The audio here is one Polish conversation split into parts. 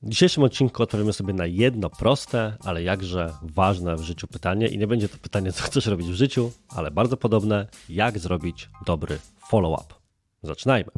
W dzisiejszym odcinku odpowiemy sobie na jedno proste, ale jakże ważne w życiu pytanie i nie będzie to pytanie, co chcesz robić w życiu, ale bardzo podobne, jak zrobić dobry follow-up. Zaczynajmy.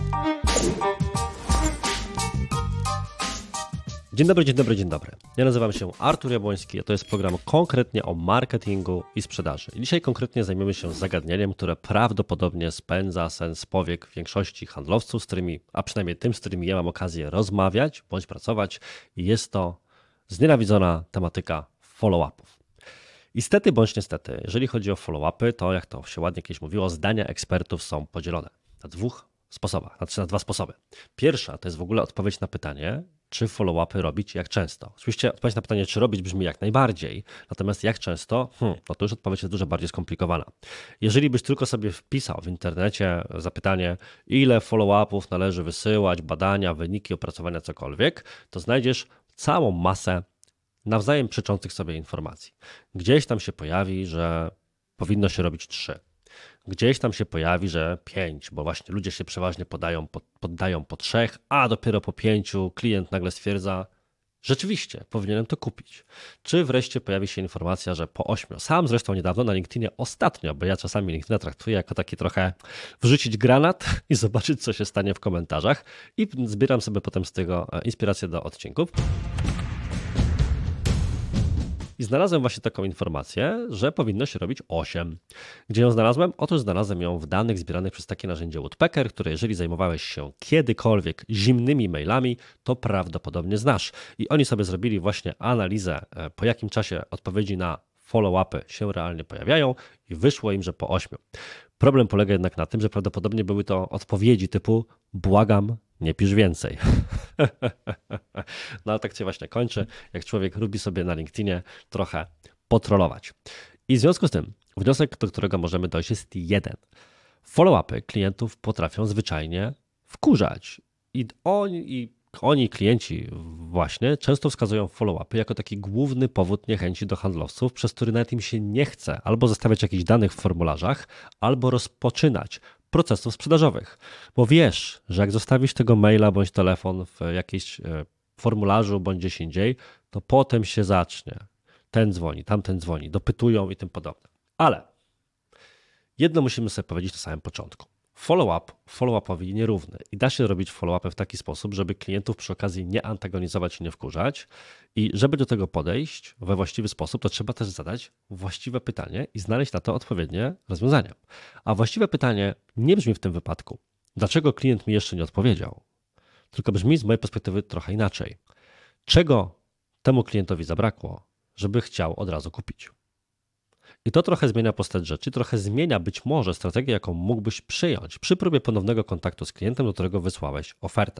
Dzień dobry, dzień dobry, dzień dobry. Ja nazywam się Artur Jabłoński, a to jest program konkretnie o marketingu i sprzedaży. I dzisiaj konkretnie zajmiemy się zagadnieniem, które prawdopodobnie spędza sen z powiek większości handlowców, z którymi, a przynajmniej tym, z którymi ja mam okazję rozmawiać bądź pracować. I jest to znienawidzona tematyka follow-upów. I stety bądź niestety, jeżeli chodzi o follow-upy, to jak to się ładnie kiedyś mówiło, zdania ekspertów są podzielone na dwóch sposobach, znaczy na dwa sposoby. Pierwsza to jest w ogóle odpowiedź na pytanie, czy follow-upy robić i jak często. Oczywiście odpowiedź na pytanie, czy robić brzmi jak najbardziej, natomiast jak często, no to już odpowiedź jest dużo bardziej skomplikowana. Jeżeli byś tylko sobie wpisał w internecie zapytanie, ile follow-upów należy wysyłać, badania, wyniki, opracowania, cokolwiek, to znajdziesz całą masę nawzajem przeczących sobie informacji. Gdzieś tam się pojawi, że powinno się robić 3. Gdzieś tam się pojawi, że 5, bo właśnie ludzie się przeważnie poddają po 3, a dopiero po 5 klient nagle stwierdza, rzeczywiście powinienem to kupić. Czy wreszcie pojawi się informacja, że po 8. Sam zresztą niedawno na LinkedInie ostatnio, bo ja czasami LinkedIna traktuję jako taki trochę wrzucić granat i zobaczyć, co się stanie w komentarzach i zbieram sobie potem z tego inspirację do odcinków. I znalazłem właśnie taką informację, że powinno się robić 8. Gdzie ją znalazłem? Otóż znalazłem ją w danych zbieranych przez takie narzędzie Woodpecker, które jeżeli zajmowałeś się kiedykolwiek zimnymi mailami, to prawdopodobnie znasz. I oni sobie zrobili właśnie analizę, po jakim czasie odpowiedzi na follow-upy się realnie pojawiają i wyszło im, że po 8. Problem polega jednak na tym, że prawdopodobnie były to odpowiedzi typu błagam, nie pisz więcej. No ale tak się właśnie kończy, jak człowiek lubi sobie na LinkedInie trochę potrolować. I w związku z tym wniosek, do którego możemy dojść, jest jeden. Follow-upy klientów potrafią zwyczajnie wkurzać. I oni, klienci właśnie, często wskazują follow-upy jako taki główny powód niechęci do handlowców, przez który nawet im się nie chce albo zostawiać jakichś danych w formularzach, albo rozpoczynać procesów sprzedażowych. Bo wiesz, że jak zostawisz tego maila bądź telefon w jakimś formularzu bądź gdzieś indziej, to potem się zacznie. Ten dzwoni, tamten dzwoni, dopytują i tym podobne. Ale jedno musimy sobie powiedzieć na samym początku. Follow-upowi nierówny i da się robić follow-upy w taki sposób, żeby klientów przy okazji nie antagonizować i nie wkurzać i żeby do tego podejść we właściwy sposób, to trzeba też zadać właściwe pytanie i znaleźć na to odpowiednie rozwiązania. A właściwe pytanie nie brzmi w tym wypadku, dlaczego klient mi jeszcze nie odpowiedział, tylko brzmi z mojej perspektywy trochę inaczej. Czego temu klientowi zabrakło, żeby chciał od razu kupić? I to trochę zmienia postać rzeczy, trochę zmienia być może strategię, jaką mógłbyś przyjąć przy próbie ponownego kontaktu z klientem, do którego wysłałeś ofertę.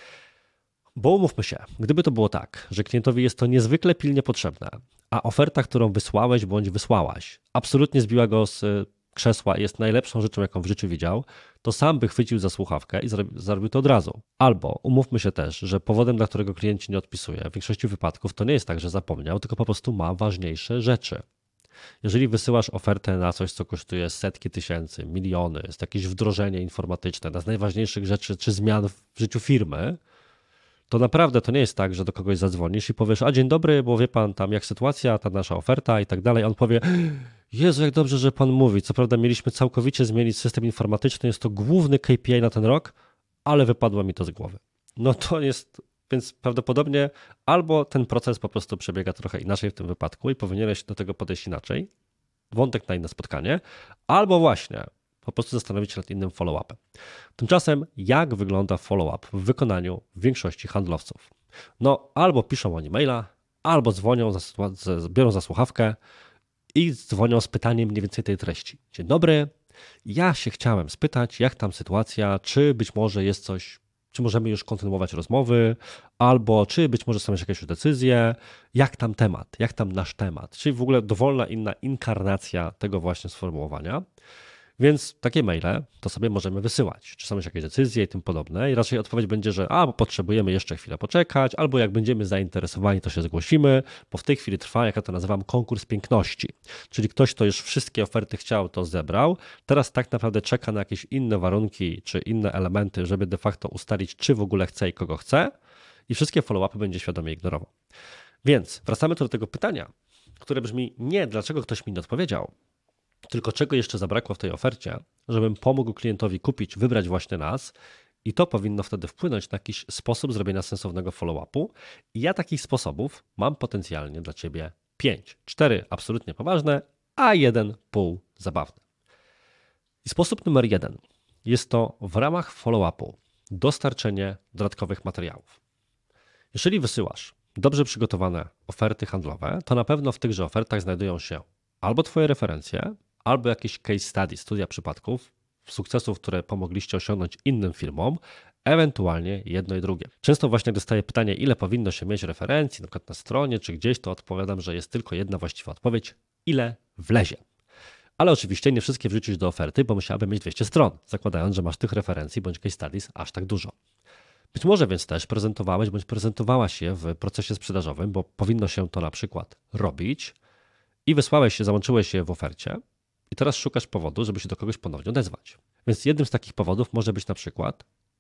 Bo umówmy się, gdyby to było tak, że klientowi jest to niezwykle pilnie potrzebne, a oferta, którą wysłałeś bądź wysłałaś, absolutnie zbiła go z krzesła i jest najlepszą rzeczą, jaką w życiu widział, to sam by chwycił za słuchawkę i zrobił to od razu. Albo umówmy się też, że powodem, dla którego klient ci nie odpisuje, w większości wypadków to nie jest tak, że zapomniał, tylko po prostu ma ważniejsze rzeczy. Jeżeli wysyłasz ofertę na coś, co kosztuje setki tysięcy, miliony, jest jakieś wdrożenie informatyczne, jedna z najważniejszych rzeczy czy zmian w życiu firmy, to naprawdę to nie jest tak, że do kogoś zadzwonisz i powiesz, a dzień dobry, bo wie pan tam jak sytuacja, ta nasza oferta i tak dalej. On powie, Jezu, jak dobrze, że pan mówi. Co prawda mieliśmy całkowicie zmienić system informatyczny, jest to główny KPI na ten rok, ale wypadło mi to z głowy. No to jest, więc prawdopodobnie albo ten proces po prostu przebiega trochę inaczej w tym wypadku i powinieneś do tego podejść inaczej, wątek na inne spotkanie, albo właśnie po prostu zastanowić się nad innym follow-upem. Tymczasem jak wygląda follow-up w wykonaniu większości handlowców? No albo piszą oni maila, albo dzwonią, biorą za słuchawkę i dzwonią z pytaniem mniej więcej tej treści. Dzień dobry, ja się chciałem spytać, jak tam sytuacja, czy być może jest coś, czy możemy już kontynuować rozmowy, albo czy być może są już jakieś decyzje, jak tam temat, jak tam nasz temat, czyli w ogóle dowolna inna inkarnacja tego właśnie sformułowania. Więc takie maile to sobie możemy wysyłać, czy są już jakieś decyzje i tym podobne i raczej odpowiedź będzie, że bo potrzebujemy jeszcze chwilę poczekać, albo jak będziemy zainteresowani, to się zgłosimy, bo w tej chwili trwa, jak ja to nazywam, konkurs piękności, czyli ktoś, kto już wszystkie oferty chciał, to zebrał, teraz tak naprawdę czeka na jakieś inne warunki, czy inne elementy, żeby de facto ustalić, czy w ogóle chce i kogo chce i wszystkie follow-upy będzie świadomie ignorował. Więc wracamy tu do tego pytania, które brzmi nie dlaczego ktoś mi nie odpowiedział, tylko czego jeszcze zabrakło w tej ofercie, żebym pomógł klientowi kupić, wybrać właśnie nas i to powinno wtedy wpłynąć na jakiś sposób zrobienia sensownego follow-upu. I ja takich sposobów mam potencjalnie dla Ciebie 5. 4 absolutnie poważne, a 1 pół zabawny. I sposób numer 1 jest to w ramach follow-upu dostarczenie dodatkowych materiałów. Jeżeli wysyłasz dobrze przygotowane oferty handlowe, to na pewno w tychże ofertach znajdują się albo Twoje referencje, albo jakieś case study, studia przypadków, sukcesów, które pomogliście osiągnąć innym firmom, ewentualnie jedno i drugie. Często właśnie dostaję pytanie, ile powinno się mieć referencji, na przykład na stronie czy gdzieś, to odpowiadam, że jest tylko jedna właściwa odpowiedź, ile wlezie. Ale oczywiście nie wszystkie wrzucić do oferty, bo musiałaby mieć 200 stron, zakładając, że masz tych referencji bądź case studies aż tak dużo. Być może więc też prezentowałeś bądź prezentowałaś je w procesie sprzedażowym, bo powinno się to na przykład robić i wysłałeś się, załączyłeś je w ofercie i teraz szukasz powodu, żeby się do kogoś ponownie odezwać. Więc jednym z takich powodów może być na przykład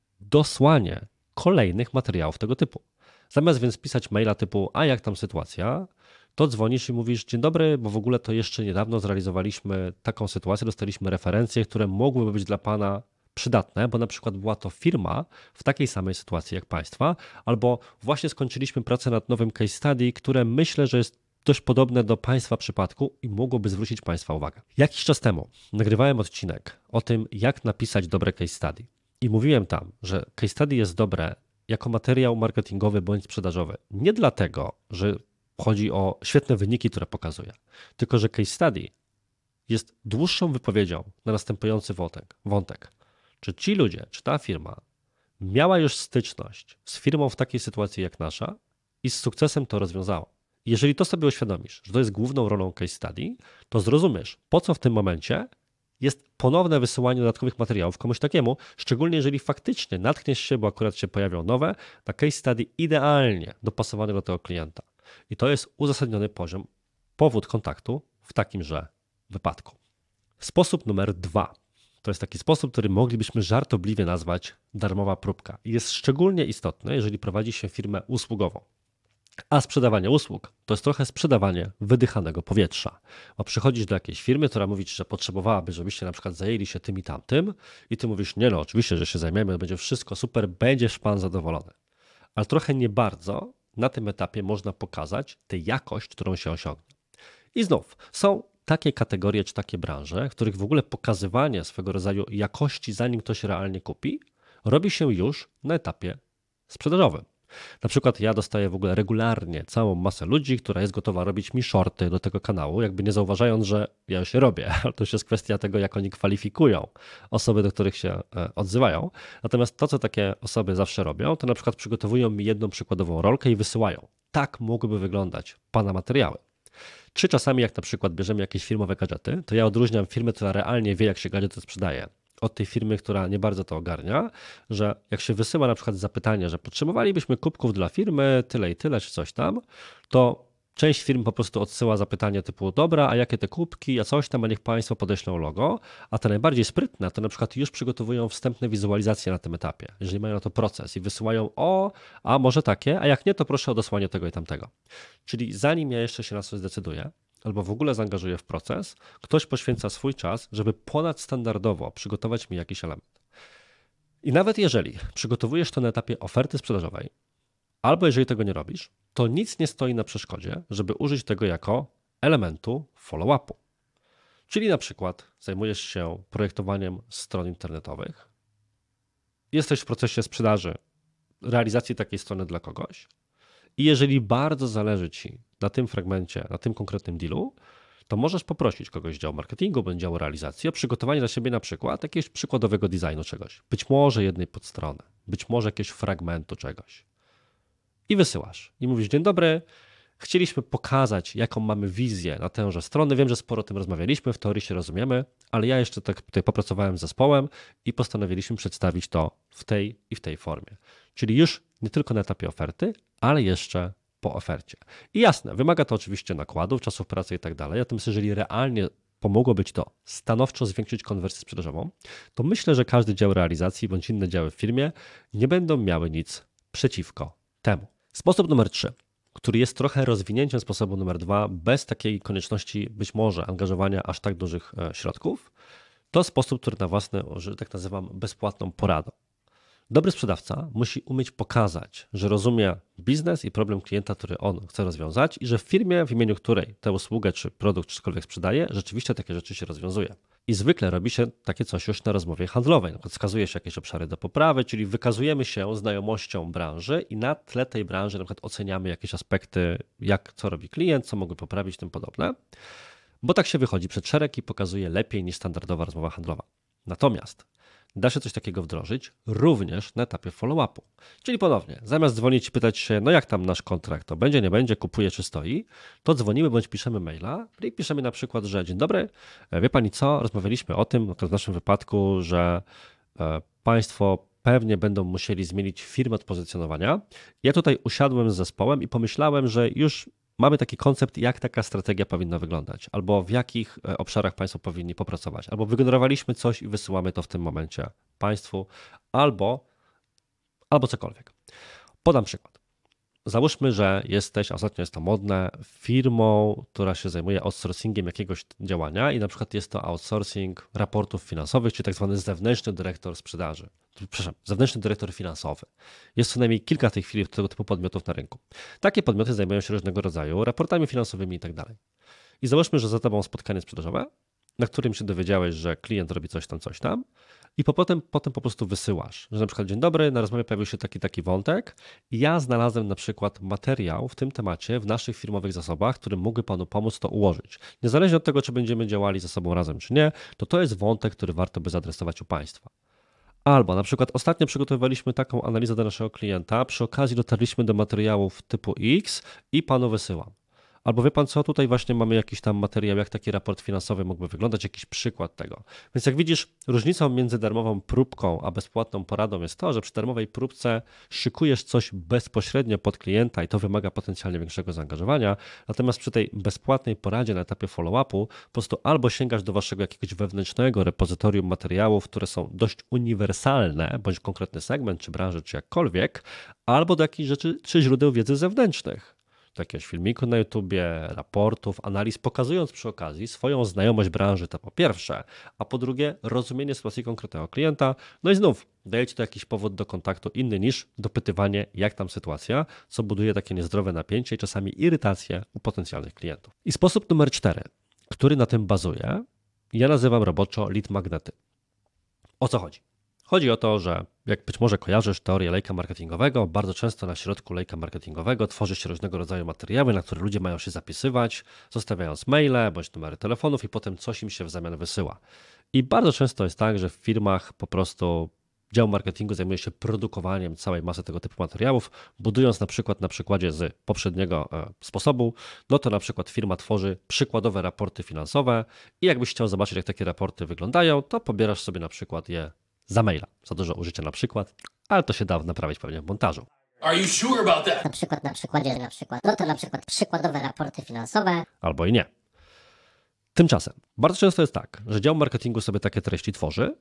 dosłanie kolejnych materiałów tego typu. Zamiast więc pisać maila typu, a jak tam sytuacja, to dzwonisz i mówisz, dzień dobry, bo w ogóle to jeszcze niedawno zrealizowaliśmy taką sytuację, dostaliśmy referencje, które mogłyby być dla Pana przydatne, bo na przykład była to firma w takiej samej sytuacji jak Państwa, albo właśnie skończyliśmy pracę nad nowym case study, które myślę, że jest dość podobne do Państwa przypadku i mogłoby zwrócić Państwa uwagę. Jakiś czas temu nagrywałem odcinek o tym, jak napisać dobre case study i mówiłem tam, że case study jest dobre jako materiał marketingowy bądź sprzedażowy. Nie dlatego, że chodzi o świetne wyniki, które pokazuje, tylko że case study jest dłuższą wypowiedzią na następujący wątek. Czy ci ludzie, czy ta firma miała już styczność z firmą w takiej sytuacji jak nasza i z sukcesem to rozwiązała. Jeżeli to sobie uświadomisz, że to jest główną rolą case study, to zrozumiesz, po co w tym momencie jest ponowne wysyłanie dodatkowych materiałów komuś takiemu, szczególnie jeżeli faktycznie natkniesz się, bo akurat się pojawią nowe, na case study idealnie dopasowany do tego klienta. I to jest uzasadniony powód kontaktu w takimże wypadku. Sposób numer 2. To jest taki sposób, który moglibyśmy żartobliwie nazwać darmowa próbka. I jest szczególnie istotny, jeżeli prowadzi się firmę usługową. A sprzedawanie usług to jest trochę sprzedawanie wydychanego powietrza. Bo przychodzisz do jakiejś firmy, która mówi ci, że potrzebowałaby, żebyście na przykład zajęli się tym i tamtym i ty mówisz, nie no, oczywiście, że się zajmiemy, będzie wszystko super, będziesz pan zadowolony. Ale trochę nie bardzo na tym etapie można pokazać tę jakość, którą się osiągnie. I znów są takie kategorie czy takie branże, w których w ogóle pokazywanie swego rodzaju jakości, zanim ktoś realnie kupi, robi się już na etapie sprzedażowym. Na przykład ja dostaję w ogóle regularnie całą masę ludzi, która jest gotowa robić mi shorty do tego kanału, jakby nie zauważając, że ja już je robię, ale to już jest kwestia tego, jak oni kwalifikują osoby, do których się odzywają. Natomiast to, co takie osoby zawsze robią, to na przykład przygotowują mi jedną przykładową rolkę i wysyłają. Tak mogłyby wyglądać Pana materiały. Czy czasami jak na przykład bierzemy jakieś firmowe gadżety, to ja odróżniam firmę, która realnie wie, jak się gadżety sprzedaje, od tej firmy, która nie bardzo to ogarnia, że jak się wysyła na przykład zapytanie, że potrzebowalibyśmy kubków dla firmy, tyle i tyle, czy coś tam, to część firm po prostu odsyła zapytanie typu, dobra, a jakie te kubki, a coś tam, a niech Państwo podeślą logo, a te najbardziej sprytne to na przykład już przygotowują wstępne wizualizacje na tym etapie, jeżeli mają na to proces i wysyłają, a może takie, a jak nie, to proszę o dosłanie tego i tamtego. Czyli zanim ja jeszcze się na coś zdecyduję, albo w ogóle zaangażuję w proces, ktoś poświęca swój czas, żeby ponadstandardowo przygotować mi jakiś element. I nawet jeżeli przygotowujesz to na etapie oferty sprzedażowej, albo jeżeli tego nie robisz, to nic nie stoi na przeszkodzie, żeby użyć tego jako elementu follow-upu. Czyli na przykład zajmujesz się projektowaniem stron internetowych, jesteś w procesie sprzedaży, realizacji takiej strony dla kogoś i jeżeli bardzo zależy Ci na tym fragmencie, na tym konkretnym dealu, to możesz poprosić kogoś z działu marketingu bądź działu realizacji o przygotowanie dla siebie na przykład jakiegoś przykładowego designu czegoś. Być może jednej podstrony, być może jakiegoś fragmentu czegoś. I wysyłasz. I mówisz, dzień dobry, chcieliśmy pokazać, jaką mamy wizję na tęże stronę. Wiem, że sporo o tym rozmawialiśmy, w teorii się rozumiemy, ale ja jeszcze tak tutaj popracowałem z zespołem i postanowiliśmy przedstawić to w tej i w tej formie. Czyli już nie tylko na etapie oferty, ale jeszcze po ofercie. I jasne, wymaga to oczywiście nakładów, czasów pracy i tak dalej, natomiast jeżeli realnie pomogłoby Ci to stanowczo zwiększyć konwersję sprzedażową, to myślę, że każdy dział realizacji bądź inne działy w firmie nie będą miały nic przeciwko temu. Sposób numer 3, który jest trochę rozwinięciem sposobu numer 2, bez takiej konieczności być może angażowania aż tak dużych środków, to sposób, który na własny użytek nazywam bezpłatną poradą. Dobry sprzedawca musi umieć pokazać, że rozumie biznes i problem klienta, który on chce rozwiązać i że w firmie, w imieniu której tę usługę, czy produkt, czy cokolwiek sprzedaje, rzeczywiście takie rzeczy się rozwiązuje. I zwykle robi się takie coś już na rozmowie handlowej. Na przykład wskazuje się jakieś obszary do poprawy, czyli wykazujemy się znajomością branży i na tle tej branży na przykład oceniamy jakieś aspekty, co robi klient, co mogły poprawić, tym podobne. Bo tak się wychodzi przed szereg i pokazuje lepiej niż standardowa rozmowa handlowa. Natomiast da się coś takiego wdrożyć również na etapie follow-upu. Czyli ponownie, zamiast dzwonić i pytać się, no jak tam nasz kontrakt, to będzie, nie będzie, kupuje czy stoi, to dzwonimy bądź piszemy maila i piszemy na przykład, że dzień dobry, wie pani co, rozmawialiśmy o tym, w naszym wypadku, że państwo pewnie będą musieli zmienić firmę od pozycjonowania. Ja tutaj usiadłem z zespołem i pomyślałem, że już mamy taki koncept, jak taka strategia powinna wyglądać, albo w jakich obszarach Państwo powinni popracować, albo wygenerowaliśmy coś i wysyłamy to w tym momencie Państwu, albo cokolwiek. Podam przykład. Załóżmy, że jesteś, a ostatnio jest to modne, firmą, która się zajmuje outsourcingiem jakiegoś działania i na przykład jest to outsourcing raportów finansowych, czyli tak zwany zewnętrzny dyrektor sprzedaży. Zewnętrzny dyrektor finansowy. Jest co najmniej kilka w tej chwili tego typu podmiotów na rynku. Takie podmioty zajmują się różnego rodzaju raportami finansowymi i tak dalej. I załóżmy, że za tobą spotkanie sprzedażowe, na którym się dowiedziałeś, że klient robi coś tam i potem po prostu wysyłasz, że na przykład dzień dobry, na rozmowie pojawił się taki wątek i ja znalazłem na przykład materiał w tym temacie w naszych firmowych zasobach, który mógłby Panu pomóc to ułożyć. Niezależnie od tego, czy będziemy działali ze sobą razem, czy nie, to jest wątek, który warto by zaadresować u Państwa. Albo na przykład ostatnio przygotowywaliśmy taką analizę do naszego klienta, przy okazji dotarliśmy do materiałów typu X i Panu wysyłam. Albo wie Pan co, tutaj właśnie mamy jakiś tam materiał, jak taki raport finansowy mógłby wyglądać, jakiś przykład tego. Więc jak widzisz, różnicą między darmową próbką a bezpłatną poradą jest to, że przy darmowej próbce szykujesz coś bezpośrednio pod klienta i to wymaga potencjalnie większego zaangażowania, natomiast przy tej bezpłatnej poradzie na etapie follow-upu po prostu albo sięgasz do waszego jakiegoś wewnętrznego repozytorium materiałów, które są dość uniwersalne, bądź konkretny segment, czy branży, czy jakkolwiek, albo do jakichś rzeczy, czy źródeł wiedzy zewnętrznych. Jakiegoś filmiku na YouTubie, raportów, analiz, pokazując przy okazji swoją znajomość branży, to po pierwsze, a po drugie rozumienie sytuacji konkretnego klienta, no i znów daje ci to jakiś powód do kontaktu inny niż dopytywanie, jak tam sytuacja, co buduje takie niezdrowe napięcie i czasami irytację u potencjalnych klientów. I sposób numer 4, który na tym bazuje, ja nazywam roboczo lead magnety. O co chodzi? Chodzi o to, że jak być może kojarzysz teorię lejka marketingowego, bardzo często na środku lejka marketingowego tworzy się różnego rodzaju materiały, na które ludzie mają się zapisywać, zostawiając maile bądź numery telefonów i potem coś im się w zamian wysyła. I bardzo często jest tak, że w firmach po prostu dział marketingu zajmuje się produkowaniem całej masy tego typu materiałów, budując na przykładzie z poprzedniego sposobu, no to na przykład firma tworzy przykładowe raporty finansowe i jakbyś chciał zobaczyć, jak takie raporty wyglądają, to pobierasz sobie na przykład je za maila. Za dużo użycia na przykład, ale to się da naprawić pewnie w montażu. Are you sure about that? Na przykładzie, no to na przykład przykładowe raporty finansowe. Albo i nie. Tymczasem, bardzo często jest tak, że dział marketingu sobie takie treści tworzy,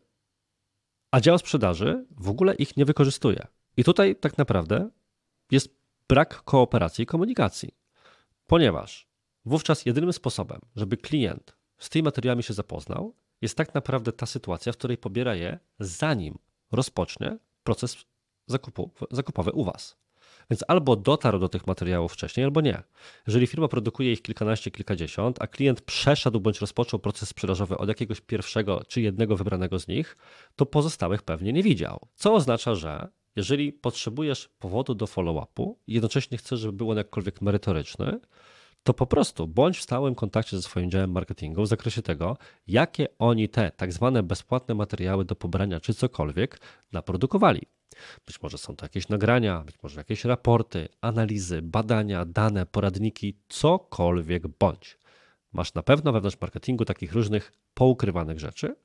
a dział sprzedaży w ogóle ich nie wykorzystuje. I tutaj tak naprawdę jest brak kooperacji i komunikacji, ponieważ wówczas jedynym sposobem, żeby klient z tymi materiałami się zapoznał, jest tak naprawdę ta sytuacja, w której pobiera je, zanim rozpocznie proces zakupowy u Was. Więc albo dotarł do tych materiałów wcześniej, albo nie. Jeżeli firma produkuje ich kilkanaście, kilkadziesiąt, a klient przeszedł bądź rozpoczął proces sprzedażowy od jakiegoś pierwszego czy jednego wybranego z nich, to pozostałych pewnie nie widział. Co oznacza, że jeżeli potrzebujesz powodu do follow-upu i jednocześnie chcesz, żeby był on jakkolwiek merytoryczny, to po prostu bądź w stałym kontakcie ze swoim działem marketingu w zakresie tego, jakie oni te tak zwane bezpłatne materiały do pobrania czy cokolwiek naprodukowali. Być może są to jakieś nagrania, być może jakieś raporty, analizy, badania, dane, poradniki, cokolwiek bądź. Masz na pewno wewnątrz marketingu takich różnych poukrywanych rzeczy.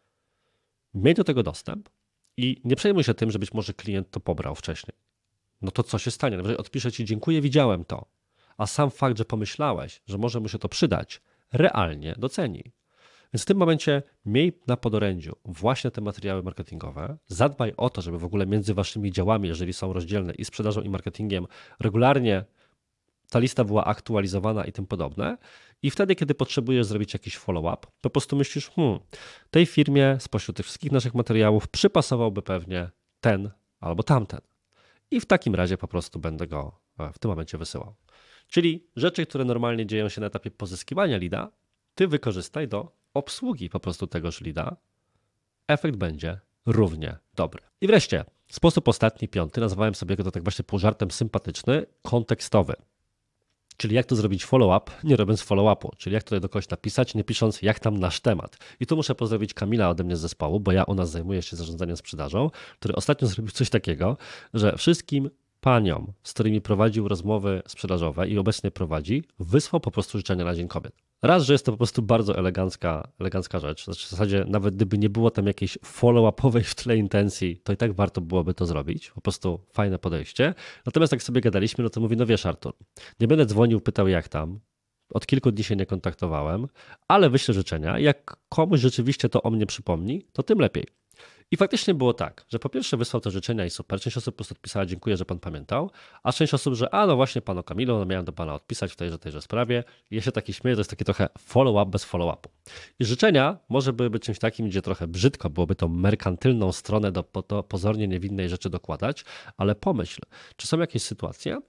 Miej do tego dostęp i nie przejmuj się tym, że być może klient to pobrał wcześniej. No to co się stanie? Jeżeli odpisze Ci dziękuję, widziałem to, a sam fakt, że pomyślałeś, że może mu się to przydać, realnie doceni. Więc w tym momencie miej na podorędziu właśnie te materiały marketingowe, zadbaj o to, żeby w ogóle między waszymi działami, jeżeli są rozdzielne i sprzedażą i marketingiem, regularnie ta lista była aktualizowana i tym podobne. I wtedy, kiedy potrzebujesz zrobić jakiś follow-up, po prostu myślisz, tej firmie spośród tych wszystkich naszych materiałów przypasowałby pewnie ten albo tamten. I w takim razie po prostu będę go w tym momencie wysyłał. Czyli rzeczy, które normalnie dzieją się na etapie pozyskiwania leada, ty wykorzystaj do obsługi po prostu tegoż leada. Efekt będzie równie dobry. I wreszcie, sposób ostatni, 5, nazwałem sobie go to tak właśnie pół żartem sympatyczny, kontekstowy. Czyli jak to zrobić follow-up, nie robiąc follow-upu, czyli jak tutaj do kogoś napisać, nie pisząc jak tam nasz temat. I tu muszę pozdrowić Kamila ode mnie z zespołu, bo ja u nas zajmuję się zarządzaniem sprzedażą, który ostatnio zrobił coś takiego, że wszystkim paniom, z którymi prowadził rozmowy sprzedażowe i obecnie prowadzi, wysłał po prostu życzenia na Dzień Kobiet. Raz, że jest to po prostu bardzo elegancka rzecz. Znaczy w zasadzie nawet gdyby nie było tam jakiejś follow-upowej w tle intencji, to i tak warto byłoby to zrobić. Po prostu fajne podejście. Natomiast jak sobie gadaliśmy, no to mówi, no wiesz Artur, nie będę dzwonił, pytał jak tam. Od kilku dni się nie kontaktowałem, ale wyślę życzenia. Jak komuś rzeczywiście to o mnie przypomni, to tym lepiej. I faktycznie było tak, że po pierwsze wysłał te życzenia i super, część osób po prostu odpisała dziękuję, że pan pamiętał, a część osób, że no właśnie panu Kamilu, no miałem do pana odpisać w tejże sprawie. I ja się taki śmieję, to jest taki trochę follow-up bez follow-upu. I życzenia może były być czymś takim, gdzie trochę brzydko byłoby tą merkantylną stronę do pozornie niewinnej rzeczy dokładać, ale pomyśl, czy są jakieś sytuacje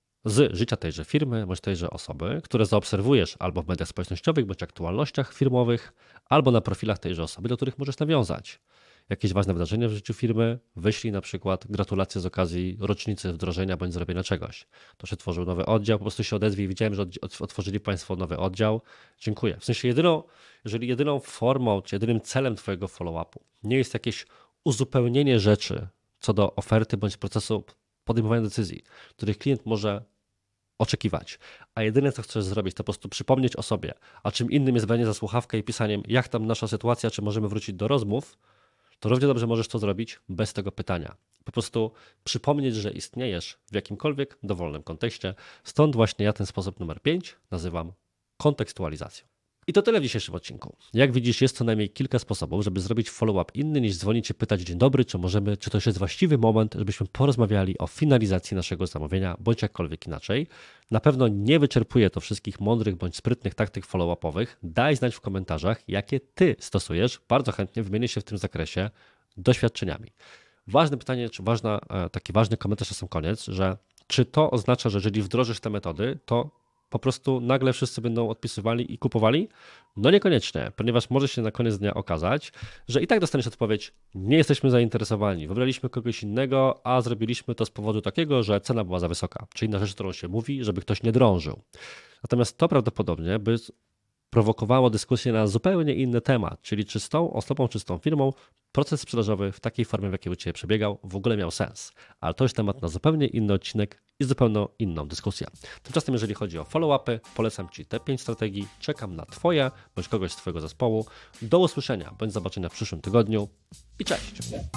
z życia tejże firmy, bądź tejże osoby, które zaobserwujesz albo w mediach społecznościowych, bądź aktualnościach firmowych, albo na profilach tejże osoby, do których możesz nawiązać. Jakieś ważne wydarzenie w życiu firmy, wyślij na przykład gratulacje z okazji rocznicy wdrożenia bądź zrobienia czegoś. To się tworzył nowy oddział, po prostu się odezwij, widziałem, że otworzyli Państwo nowy oddział. Dziękuję. W sensie jeżeli jedyną formą, czy jedynym celem Twojego follow-upu nie jest jakieś uzupełnienie rzeczy co do oferty bądź procesu podejmowania decyzji, których klient może oczekiwać, a jedyne co chcesz zrobić to po prostu przypomnieć o sobie, a czym innym jest branie za słuchawkę i pisaniem jak tam nasza sytuacja, czy możemy wrócić do rozmów, to równie dobrze możesz to zrobić bez tego pytania. Po prostu przypomnieć, że istniejesz w jakimkolwiek dowolnym kontekście. Stąd właśnie ja ten sposób numer 5 nazywam kontekstualizacją. I to tyle w dzisiejszym odcinku. Jak widzisz, jest co najmniej kilka sposobów, żeby zrobić follow-up inny niż dzwonić i pytać dzień dobry, czy to jest właściwy moment, żebyśmy porozmawiali o finalizacji naszego zamówienia, bądź jakkolwiek inaczej. Na pewno nie wyczerpuje to wszystkich mądrych bądź sprytnych taktyk follow-upowych. Daj znać w komentarzach, jakie Ty stosujesz. Bardzo chętnie wymienię się w tym zakresie doświadczeniami. Ważne pytanie, taki ważny komentarz na sam koniec, że czy to oznacza, że jeżeli wdrożysz te metody, to po prostu nagle wszyscy będą odpisywali i kupowali? No niekoniecznie, ponieważ może się na koniec dnia okazać, że i tak dostaniesz odpowiedź, nie jesteśmy zainteresowani, wybraliśmy kogoś innego, a zrobiliśmy to z powodu takiego, że cena była za wysoka, czyli inna rzecz, którą się mówi, żeby ktoś nie drążył. Natomiast to prawdopodobnie by prowokowało dyskusję na zupełnie inny temat, czyli czy z tą osobą, czy z tą firmą proces sprzedażowy w takiej formie, w jakiej u Ciebie przebiegał, w ogóle miał sens. Ale to jest temat na zupełnie inny odcinek i zupełnie inną dyskusję. Tymczasem, jeżeli chodzi o follow-upy, polecam Ci te 5 strategii, czekam na Twoje, bądź kogoś z Twojego zespołu. Do usłyszenia, bądź zobaczenia w przyszłym tygodniu i cześć!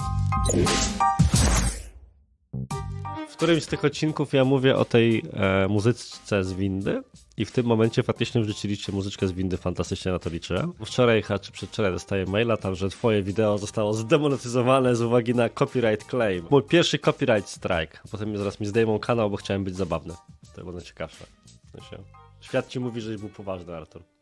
W którymś z tych odcinków ja mówię o tej muzyczce z windy i w tym momencie faktycznie wrzuciliście muzyczkę z windy, fantastycznie na to liczę. Wczoraj czy przedwczoraj dostaję maila tam, że Twoje wideo zostało zdemonetyzowane z uwagi na copyright claim. Mój pierwszy copyright strike. Potem zaraz mi zdejmą kanał, bo chciałem być zabawny. To będą ciekawsze. W sensie, świat Ci mówi, żeś był poważny, Artur.